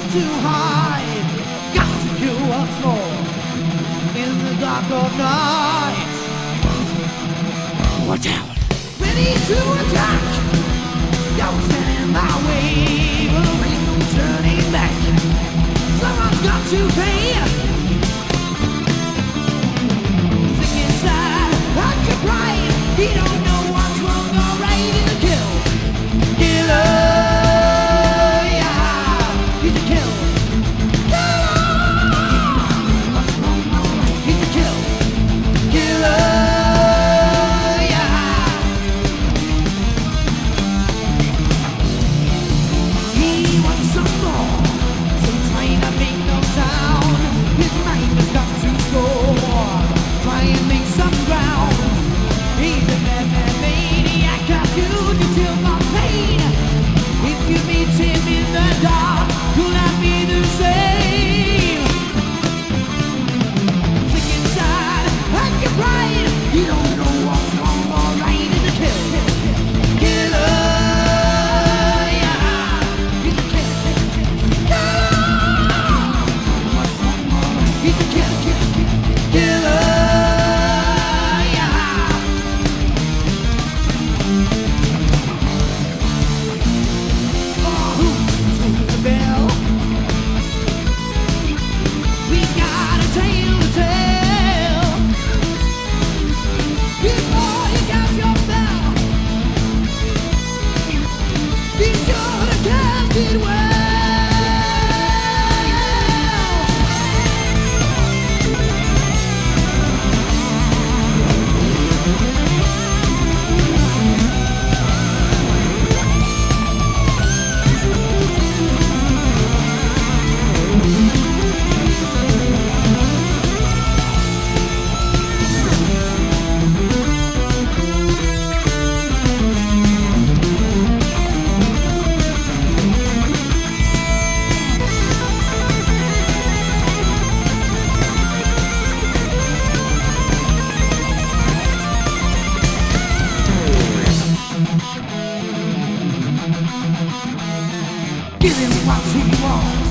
too high. Got to kill once more in the dark of night. Watch out! Ready to attack. You're standing my way, but there ain't no turning back. Someone's got to pay. Sick inside, hurt your pride. He don't know what's wrong or right. He's a kill. Killer, yeah. He's a kill. He's a kill. Killer, yeah. He wants some more, so trying to make no sound. His mind has got to score. Try and make some ground. He's a madman maniac, a fugitive from pain. If you meet him in the dark, you'll not be the same. Sick inside, hurt your pride. You don't know what's wrong or right. He's a kill. Killer, yeah. He's a kill. He's a kill. Killer, yeah. Oh, who rings the bell? We got a tale to tell. Before you cast your spell, be sure to cast it well. Give him what he wants.